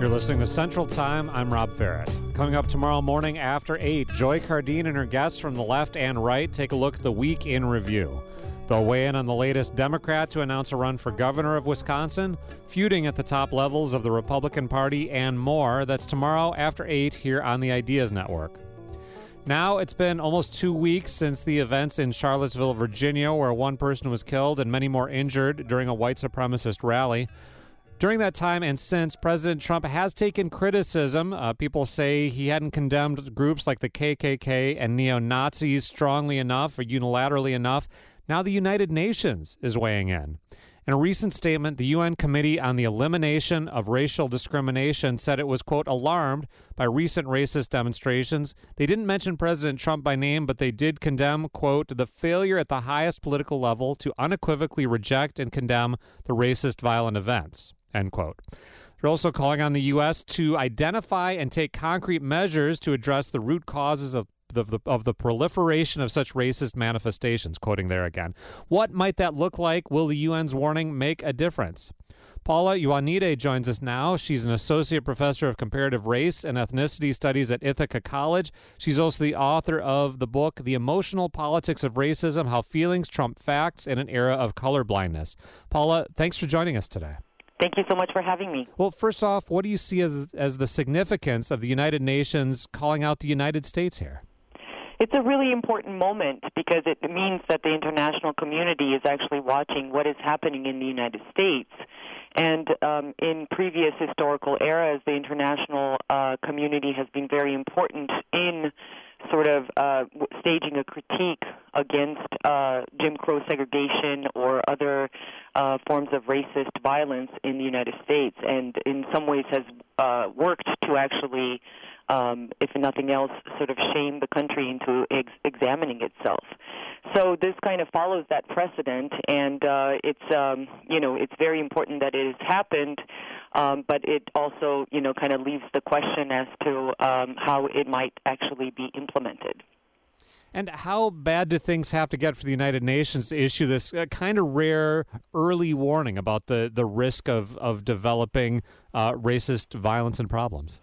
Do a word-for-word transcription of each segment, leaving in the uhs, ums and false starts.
You're listening to Central Time. I'm Rob Farrett. Coming up tomorrow morning after eight, Joy Cardine and her guests from the left and right take a look at the week in review. They'll weigh in on the latest Democrat to announce a run for governor of Wisconsin, feuding at the top levels of the Republican Party, and more. That's tomorrow after eight here on the Ideas Network. Now, it's been almost two weeks since the events in Charlottesville, Virginia, where one person was killed and many more injured during a white supremacist rally. During that time and since, President Trump has taken criticism. Uh, people say he hadn't condemned groups like the K K K and neo-Nazis strongly enough or unilaterally enough. Now the United Nations is weighing in. In a recent statement, the U N Committee on the Elimination of Racial Discrimination said it was, quote, alarmed by recent racist demonstrations. They didn't mention President Trump by name, but they did condemn, quote, the failure at the highest political level to unequivocally reject and condemn the racist violent events, end quote. They're also calling on the U S to identify and take concrete measures to address the root causes of Of the, of the proliferation of such racist manifestations, quoting there again. What might that look like? Will the U N's warning make a difference? Paula Ioannidis joins us now. She's an associate professor of comparative race and ethnicity studies at Ithaca College. She's also the author of the book, The Emotional Politics of Racism, How Feelings Trump Facts in an Era of Colorblindness. Paula, thanks for joining us today. Thank you so much for having me. Well, first off, what do you see as, as the significance of the United Nations calling out the United States here? It's a really important moment because it means that the international community is actually watching what is happening in the United States. And um, in previous historical eras, the international uh, community has been very important in sort of uh, staging a critique against uh, Jim Crow segregation or other uh, forms of racist violence in the United States, and in some ways has uh, worked to actually Um, if nothing else, sort of shame the country into ex- examining itself. So this kind of follows that precedent, and uh, it's um, you know it's very important that it has happened, um, but it also you know kind of leaves the question as to um, how it might actually be implemented. And how bad do things have to get for the United Nations to issue this uh, kind of rare early warning about the, the risk of, of developing uh, racist violence and problems?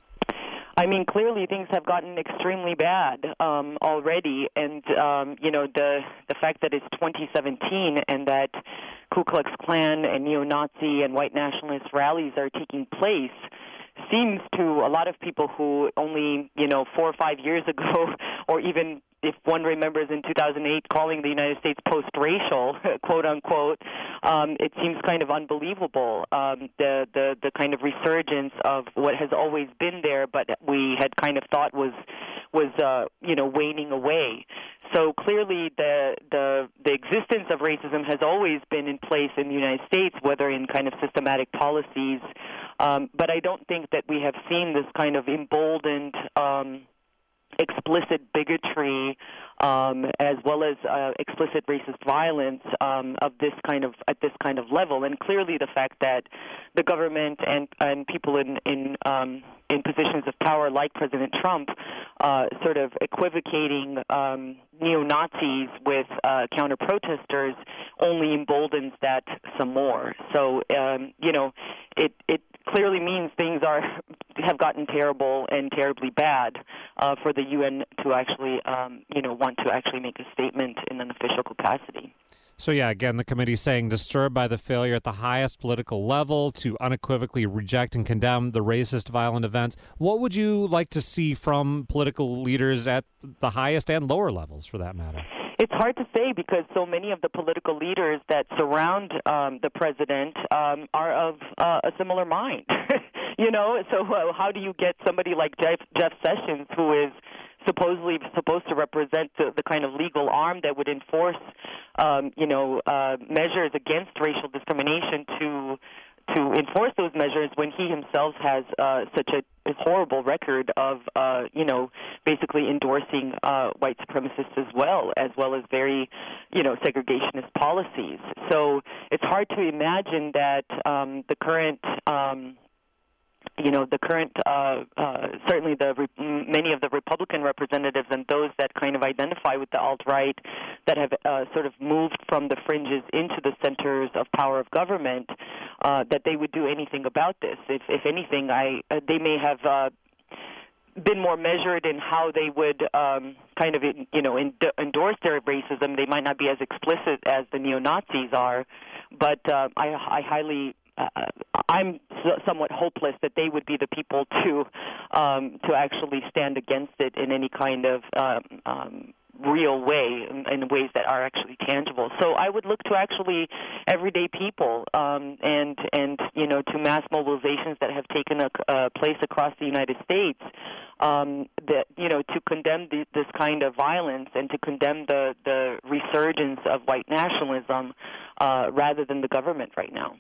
I mean, clearly things have gotten extremely bad um, already, and um, you know the the fact that it's twenty seventeen and that Ku Klux Klan and neo-Nazi and white nationalist rallies are taking place seems to a lot of people who only you know four or five years ago, or even if one remembers in two thousand eight calling the United States post-racial, quote unquote, um, it seems kind of unbelievable, um, the, the, the kind of resurgence of what has always been there, but we had kind of thought was, was uh, you know, waning away. So clearly the, the, the existence of racism has always been in place in the United States, whether in kind of systematic policies, um, but I don't think that we have seen this kind of emboldened um explicit bigotry, um, as well as uh, explicit racist violence um, of this kind of at this kind of level, and clearly the fact that the government and and people in in um, in positions of power, like President Trump, uh, sort of equivocating um, neo-Nazis with uh, counter-protesters, only emboldens that some more. So um, you know, it it. clearly means things are have gotten terrible and terribly bad uh, for the U N to actually, um, you know, want to actually make a statement in an official capacity. So, yeah, again, the committee saying disturbed by the failure at the highest political level to unequivocally reject and condemn the racist violent events. What would you like to see from political leaders at the highest and lower levels, for that matter? It's hard to say because so many of the political leaders that surround um, the president um, are of uh, a similar mind. you know, so uh, how do you get somebody like Jeff, Jeff Sessions, who is supposedly supposed to represent the, the kind of legal arm that would enforce, um, you know, uh, measures against racial discrimination to to enforce those measures when he himself has uh, such a, a horrible record of, uh, you know, basically endorsing uh, white supremacists as well, as well as very, you know, segregationist policies. So it's hard to imagine that um, the current um, you know, the current, uh, uh, certainly the re- many of the Republican representatives and those that kind of identify with the alt-right that have uh, sort of moved from the fringes into the centers of power of government, uh, that they would do anything about this. If, if anything, I uh, they may have uh, been more measured in how they would um, kind of, you know, ind- endorse their racism. They might not be as explicit as the neo-Nazis are, but uh, I, I highly Uh, I'm somewhat hopeless that they would be the people to um, to actually stand against it in any kind of um, um, real way, in, in ways that are actually tangible. So I would look to actually everyday people um, and and you know to mass mobilizations that have taken a, a place across the United States, um, that you know to condemn the, this kind of violence and to condemn the the resurgence of white nationalism uh, rather than the government right now.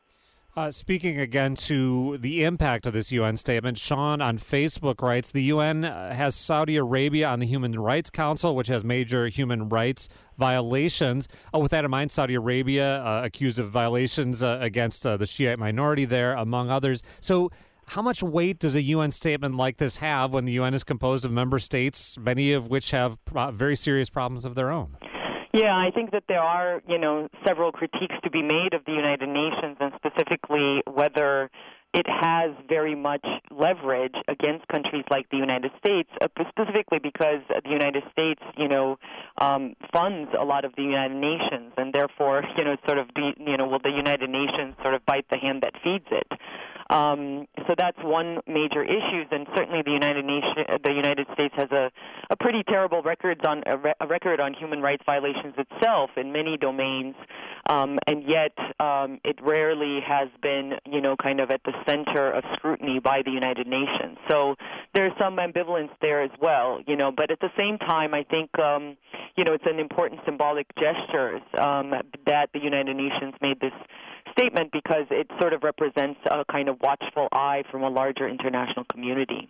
Uh, speaking again to the impact of this U N statement, Sean on Facebook writes, the U N has Saudi Arabia on the Human Rights Council, which has major human rights violations. Oh, with that in mind, Saudi Arabia uh, accused of violations uh, against uh, the Shiite minority there, among others. So how much weight does a U N statement like this have when the U N is composed of member states, many of which have uh, very serious problems of their own? Yeah, I think that there are, you know, several critiques to be made of the United Nations, and specifically whether it has very much leverage against countries like the United States, uh, specifically because the United States, you know, um, funds a lot of the United Nations, and therefore, you know, sort of, be, you know, will the United Nations sort of bite the hand that feeds it? Um, so that's one major issue, and certainly the United Nation, the United States has a, a pretty terrible records on a, re, a record on human rights violations itself in many domains, um, and yet um, it rarely has been, you know, kind of at the center of scrutiny by the United Nations. So there's some ambivalence there as well, you know. But at the same time, I think, um, you know, it's an important symbolic gesture um, that the United Nations made this statement because it sort of represents a kind of watchful eye from a larger international community.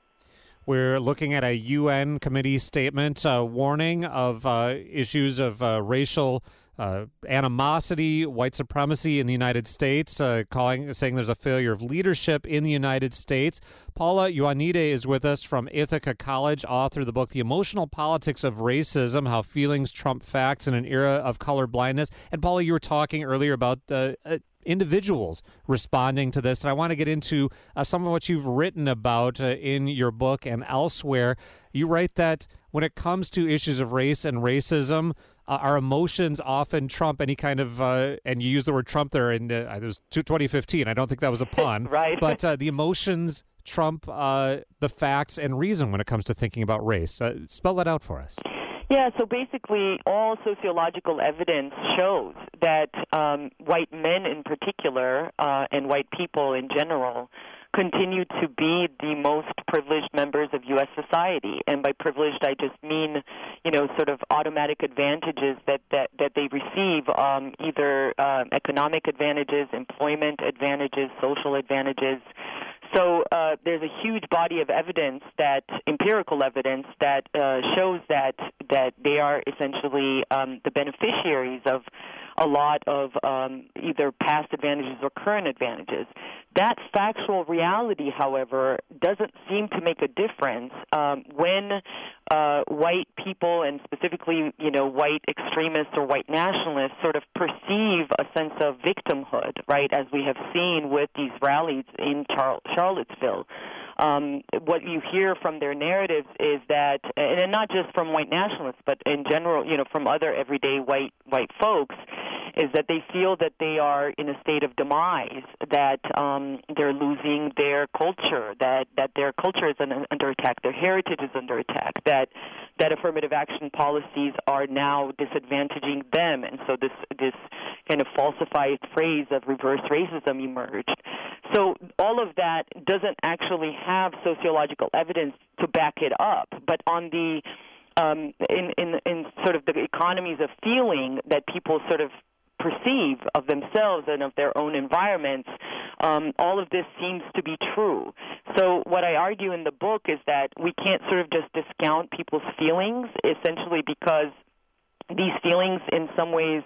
We're looking at a U N committee statement uh, warning of uh, issues of uh, racial uh, animosity, white supremacy in the United States, uh, calling saying there's a failure of leadership in the United States. Paula Ioannidis is with us from Ithaca College, author of the book The Emotional Politics of Racism, How Feelings Trump Facts in an Era of Colorblindness. And Paula, you were talking earlier about uh, uh, individuals responding to this, and I want to get into uh, some of what you've written about uh, in your book and elsewhere. You write that when it comes to issues of race and racism, uh, our emotions often trump any kind of, uh, and you use the word Trump there, and uh, it was twenty fifteen. I don't think that was a pun. Right. But uh, the emotions trump uh, the facts and reason when it comes to thinking about race. Uh, spell that out for us. Yeah, so basically all sociological evidence shows that um, white men in particular uh, and white people in general continue to be the most privileged members of U S society. And by privileged, I just mean, you know, sort of automatic advantages that, that, that they receive, um, either uh, economic advantages, employment advantages, social advantages. So uh, there's a huge body of evidence, that empirical evidence, that uh, shows that that they are essentially um, the beneficiaries of a lot of um, either past advantages or current advantages. That factual reality, however, doesn't seem to make a difference um, when uh, white people, and specifically, you know, white extremists or white nationalists, sort of perceive a sense of victimhood, right, as we have seen with these rallies in Char- Charlottesville. Um, what you hear from their narratives is that, and not just from white nationalists, but in general, you know, from other everyday white white folks, is that they feel that they are in a state of demise, that um, they're losing their culture, that, that their culture is under attack, their heritage is under attack, that that affirmative action policies are now disadvantaging them, and so this this kind of falsified phrase of reverse racism emerged. So all of that doesn't actually have sociological evidence to back it up, but on the um, in, in in sort of the economies of feeling that people sort of perceive of themselves and of their own environments, um, all of this seems to be true. So what I argue in the book is that we can't sort of just discount people's feelings, essentially because these feelings in some ways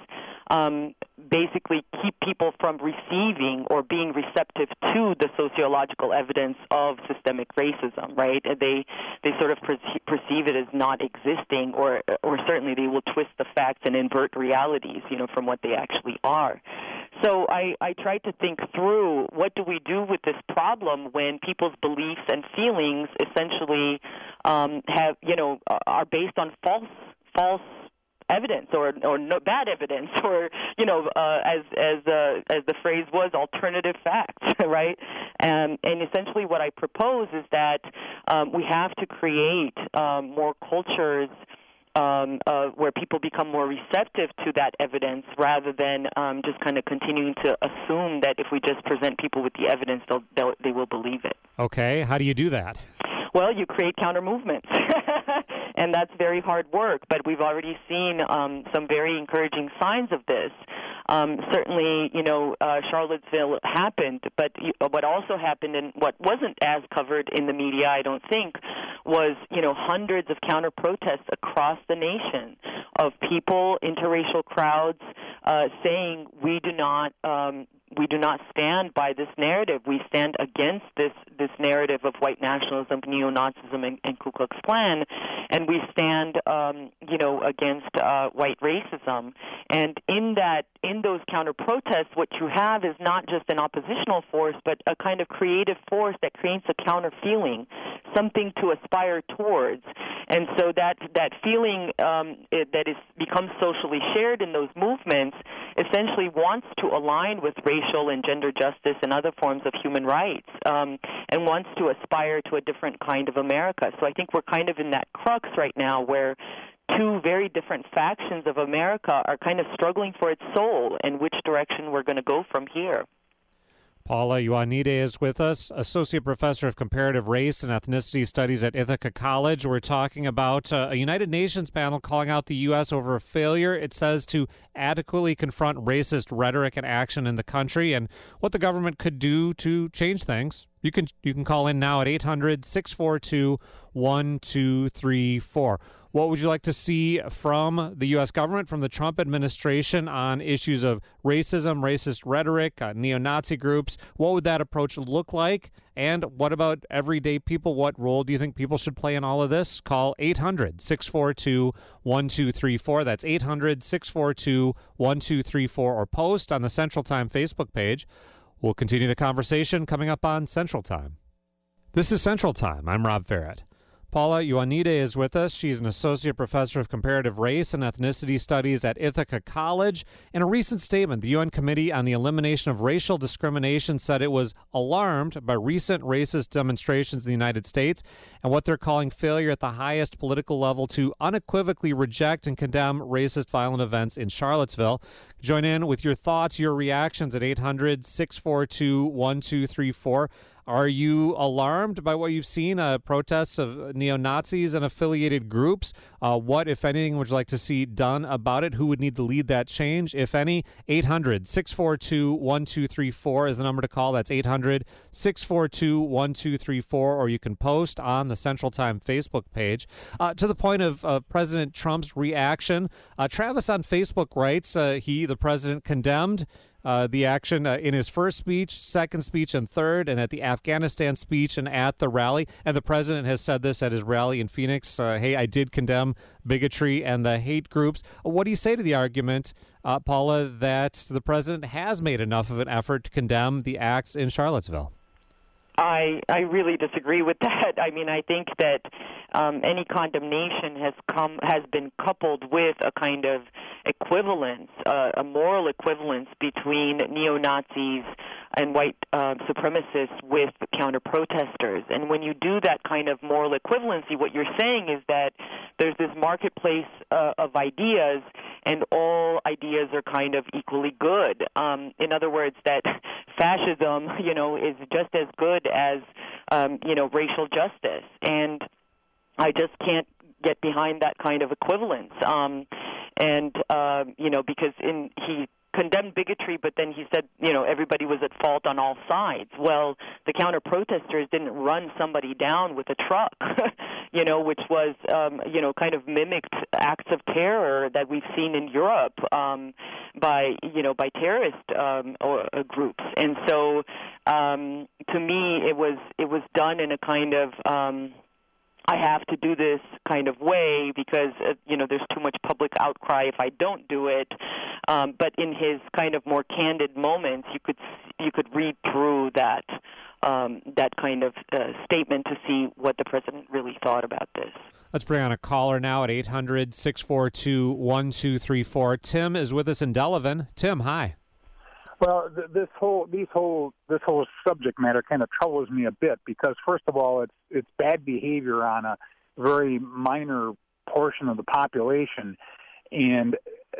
um, basically keep people from receiving or being receptive to the sociological evidence of systemic racism, right? They they sort of perce- perceive it as not existing, or or certainly they will twist the facts and invert realities, you know, from what they actually are. So I, I tried to think through, what do we do with this problem when people's beliefs and feelings essentially um, have, you know, are based on false false evidence or or no, bad evidence, or you know, uh, as as uh, as the phrase was, alternative facts, right? And and essentially, what I propose is that um, we have to create um, more cultures Um, uh, where people become more receptive to that evidence, rather than um, just kind of continuing to assume that if we just present people with the evidence, they'll, they'll, they will believe it. Okay, how do you do that? Well, you create counter movements, and that's very hard work, but we've already seen um, some very encouraging signs of this. Um, certainly, you know, uh, Charlottesville happened, but what also happened, and what wasn't as covered in the media, I don't think, was, you know, hundreds of counter-protests across the nation of people, interracial crowds, uh, saying we do not um, we do not stand by this narrative. We stand against this this narrative of white nationalism, neo-Nazism, and, and Ku Klux Klan, and we stand, um, you know, against uh, white racism. And in that, in those counter-protests, what you have is not just an oppositional force, but a kind of creative force that creates a counter-feeling, something to aspire towards. And so that that feeling um, it, that is becomes socially shared in those movements essentially wants to align with racial and gender justice and other forms of human rights, um, and wants to aspire to a different kind of America. So I think we're kind of in that crux right now where two very different factions of America are kind of struggling for its soul and which direction we're going to go from here. Paula Ioannidis is with us, Associate Professor of Comparative Race and Ethnicity Studies at Ithaca College. We're talking about uh, a United Nations panel calling out the U S over a failure, it says, to adequately confront racist rhetoric and action in the country, and what the government could do to change things. You can you can call in now at eight hundred, six four two, one two three four. What would you like to see from the U S government, from the Trump administration, on issues of racism, racist rhetoric, uh, neo-Nazi groups? What would that approach look like? And what about everyday people? What role do you think people should play in all of this? Call eight hundred, six four two, one two three four. That's eight hundred, six four two, one two three four, or post on the Central Time Facebook page. We'll continue the conversation coming up on Central Time. This is Central Time. I'm Rob Ferret. Paula Ioannidis is with us. She's an associate professor of comparative race and ethnicity studies at Ithaca College. In a recent statement, the U N Committee on the Elimination of Racial Discrimination said it was alarmed by recent racist demonstrations in the United States and what they're calling failure at the highest political level to unequivocally reject and condemn racist violent events in Charlottesville. Join in with your thoughts, your reactions at eight hundred, six four two, one two three four. Are you alarmed by what you've seen, uh, protests of neo-Nazis and affiliated groups? Uh, what, if anything, would you like to see done about it? Who would need to lead that change, if any? eight hundred, six four two, one two three four is the number to call. That's eight hundred, six four two, one two three four, or you can post on the Central Time Facebook page. Uh, to the point of uh, President Trump's reaction, uh, Travis on Facebook writes, uh, he, the president, condemned Uh, the action uh, in his first speech, second speech, and third, and at the Afghanistan speech and at the rally. And the president has said this at his rally in Phoenix. Uh, hey, I did condemn bigotry and the hate groups. What do you say to the argument, uh, Paula, that the president has made enough of an effort to condemn the acts in Charlottesville? I I really disagree with that. I mean, I think that um, any condemnation has come has been coupled with a kind of equivalence, uh, a moral equivalence between neo-Nazis and white uh, supremacists with counter-protesters. And when you do that kind of moral equivalency, what you're saying is that there's this marketplace uh, of ideas, and all ideas are kind of equally good. Um, in other words, that fascism, you know, is just as good as, um, you know, racial justice. And I just can't get behind that kind of equivalence. Um, and, uh, you know, because in he condemned bigotry, but then he said, you know, everybody was at fault on all sides. Well, the counter-protesters didn't run somebody down with a truck, you know, which was, um, you know, kind of mimicked acts of terror that we've seen in Europe um, by, you know, by terrorist um, or, uh, groups. And so, um, to me, it was it was done in a kind of um, I have to do this kind of way because, uh, you know, there's too much public outcry if I don't do it. Um, but in his kind of more candid moments, you could you could read through that um, that kind of uh, statement to see what the president really thought about this. Let's bring on a caller now at eight hundred, six four two, one two three four. Tim is with us in Delavan. Tim, hi. Well, th- this whole these whole this whole subject matter kind of troubles me a bit because, first of all, it's it's bad behavior on a very minor portion of the population, and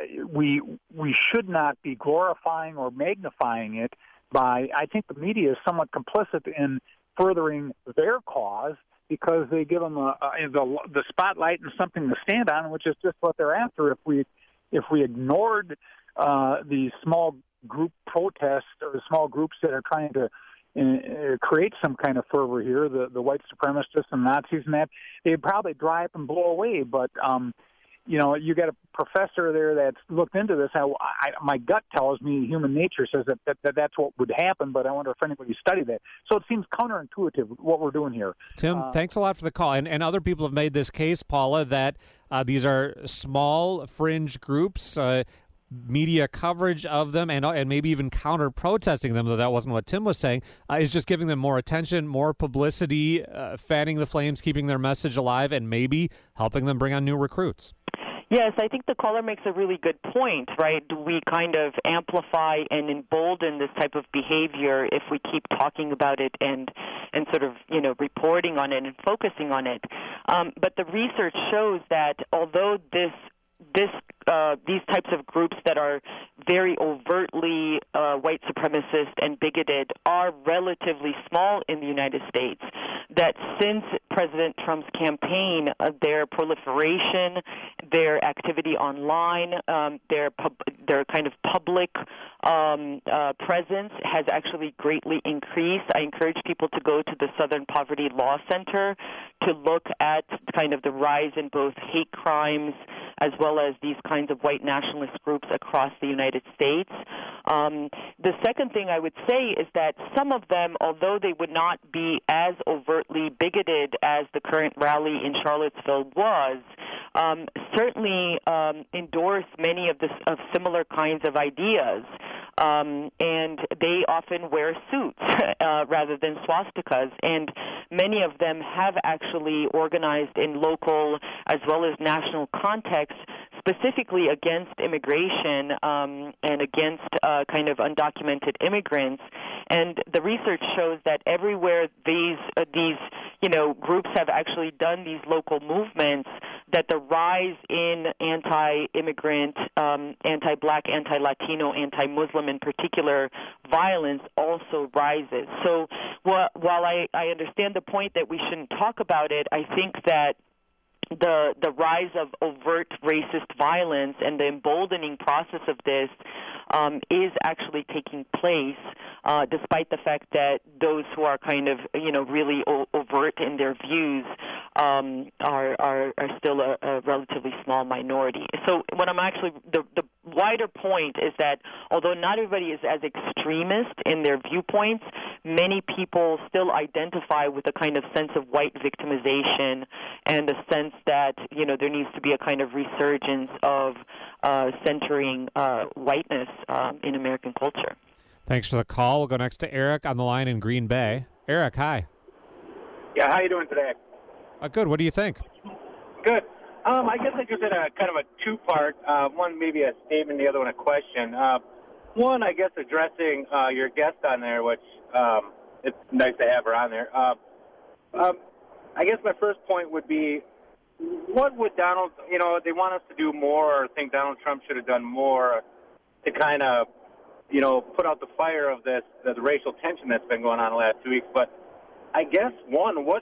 we we should not be glorifying or magnifying it by. I think the media is somewhat complicit in furthering their cause because they give them a, a, the the spotlight and something to stand on, which is just what they're after. If we if we ignored uh, these small group protests or the small groups that are trying to uh, create some kind of fervor here, the, the white supremacists and Nazis and that, they'd probably dry up and blow away. But, um, you know, you got a professor there that's looked into this. I, I, my gut tells me human nature says that, that, that that's what would happen, but I wonder if anybody studied that. So it seems counterintuitive what we're doing here. Tim, uh, thanks a lot for the call. And, and other people have made this case, Paula, that uh, these are small fringe groups, uh, media coverage of them and and maybe even counter-protesting them, though that wasn't what Tim was saying, uh, is just giving them more attention, more publicity, uh, fanning the flames, keeping their message alive, and maybe helping them bring on new recruits. Yes, I think the caller makes a really good point, right? Do we kind of amplify and embolden this type of behavior if we keep talking about it and and sort of, you know, reporting on it and focusing on it? Um, but the research shows that although this This, uh, these types of groups that are very overtly uh, white supremacist and bigoted are relatively small in the United States, that since President Trump's campaign, uh, their proliferation, their activity online, um, their pub- their kind of public um, uh, presence has actually greatly increased. I encourage people to go to the Southern Poverty Law Center to look at kind of the rise in both hate crimes as well as these kinds of white nationalist groups across the United States. Um, the second thing I would say is that some of them, although they would not be as overtly bigoted as the current rally in Charlottesville was, um, certainly um, endorse many of, this, of similar kinds of ideas. Um, and they often wear suits uh, rather than swastikas. And many of them have actually organized in local as well as national contexts specifically against immigration um, and against uh, kind of undocumented immigrants. And the research shows that everywhere these uh, these you know groups have actually done these local movements, that the rise in anti-immigrant, um, anti-black, anti-Latino, anti-Muslim in particular violence also rises. So wh- while I, I understand the point that we shouldn't talk about it, I think that the the rise of overt racist violence and the emboldening process of this um, is actually taking place, uh, despite the fact that those who are kind of, you know, really o- overt in their views um, are, are are still a, a relatively small minority. So what I'm actually, the, the wider point is that although not everybody is as extremist in their viewpoints, many people still identify with a kind of sense of white victimization and the sense that, you know, there needs to be a kind of resurgence of uh, centering uh, whiteness um, in American culture. Thanks for the call. We'll go next to Eric on the line in Green Bay. Eric, hi. Yeah, how you doing today? Uh, good. What do you think? Good. Um, I guess I just had a kind of a two-part, uh, one maybe a statement, the other one a question. Uh, one, I guess, addressing uh, your guest on there, which um, it's nice to have her on there. Uh, um, I guess my first point would be, what would Donald, you know, they want us to do more or think Donald Trump should have done more to kind of, you know, put out the fire of this, the, the racial tension that's been going on the last two weeks. But I guess, one, what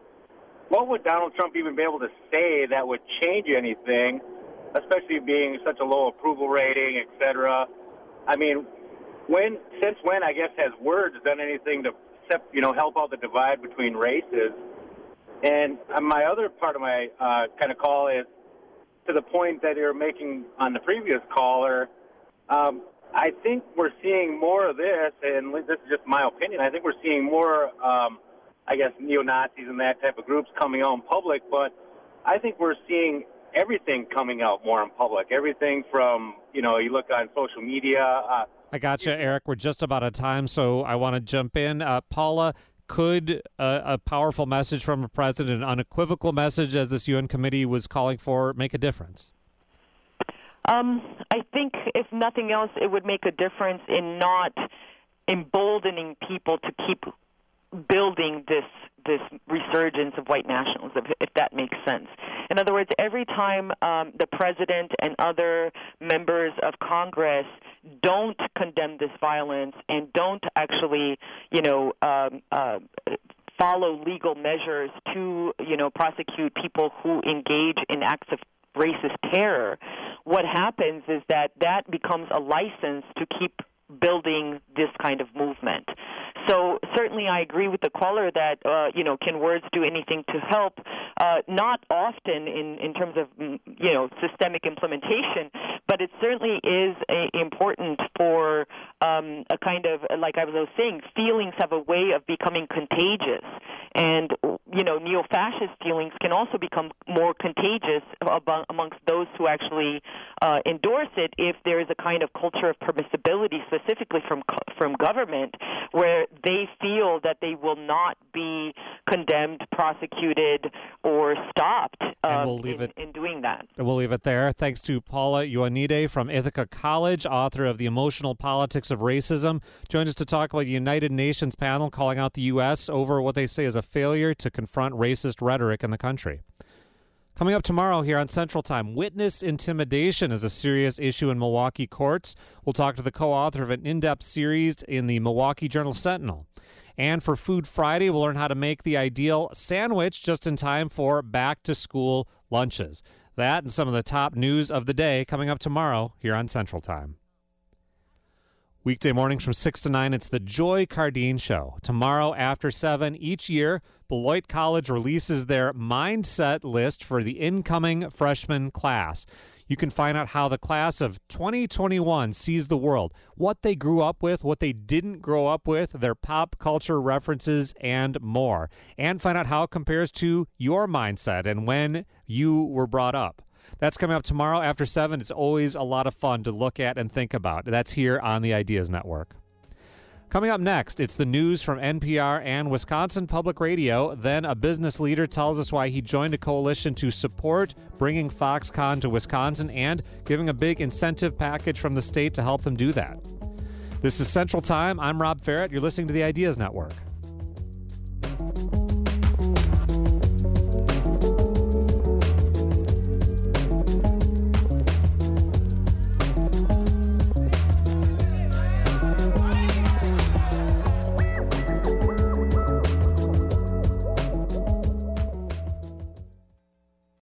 what would Donald Trump even be able to say that would change anything, especially being such a low approval rating, et cetera? I mean, when since when, I guess, has words done anything to, you know, help out the divide between races? And my other part of my uh, kind of call is to the point that you're making on the previous caller. Um, I think we're seeing more of this, and this is just my opinion. I think we're seeing more, um, I guess, neo-Nazis and that type of groups coming out in public, but I think we're seeing everything coming out more in public. Everything from, you know, you look on social media. Uh, I got you, Eric. We're just about out of time, so I want to jump in. Uh, Paula, could a, a powerful message from a president, an unequivocal message, as this U N committee was calling for, make a difference? Um, I think, if nothing else, it would make a difference in not emboldening people to keep building this this resurgence of white nationalism, if, if that makes sense. In other words, every time um, the president and other members of Congress don't condemn this violence and don't actually, you know, um, uh, follow legal measures to, you know, prosecute people who engage in acts of racist terror, what happens is that that becomes a license to keep building this kind of movement. So certainly I agree with the caller that, uh, you know, can words do anything to help? Uh, not often in, in terms of, you know, systemic implementation, but it certainly is a, important for um, a kind of, like I was saying, feelings have a way of becoming contagious. And, you know, neo-fascist feelings can also become more contagious among, amongst those who actually uh, endorse it if there is a kind of culture of permissibility, specifically from from government, where they feel that they will not be condemned, prosecuted, or stopped um, we'll leave in, it, in doing that. And we'll leave it there. Thanks to Paula Ioannidis from Ithaca College, author of The Emotional Politics of Racism, joined us to talk about the United Nations panel calling out the U S over what they say is a failure to confront racist rhetoric in the country. Coming up tomorrow here on Central Time, witness intimidation is a serious issue in Milwaukee courts. We'll talk to the co-author of an in-depth series in the Milwaukee Journal-Sentinel. And for Food Friday, we'll learn how to make the ideal sandwich just in time for back-to-school lunches. That and some of the top news of the day coming up tomorrow here on Central Time. Weekday mornings from six to nine, it's the Joy Cardine Show. Tomorrow after seven, each year, Beloit College releases their mindset list for the incoming freshman class. You can find out how the class of twenty twenty-one sees the world, what they grew up with, what they didn't grow up with, their pop culture references, and more. And find out how it compares to your mindset and when you were brought up. That's coming up tomorrow after seven. It's always a lot of fun to look at and think about. That's here on the Ideas Network. Coming up next, it's the news from N P R and Wisconsin Public Radio. Then a business leader tells us why he joined a coalition to support bringing Foxconn to Wisconsin and giving a big incentive package from the state to help them do that. This is Central Time. I'm Rob Ferrett. You're listening to the Ideas Network.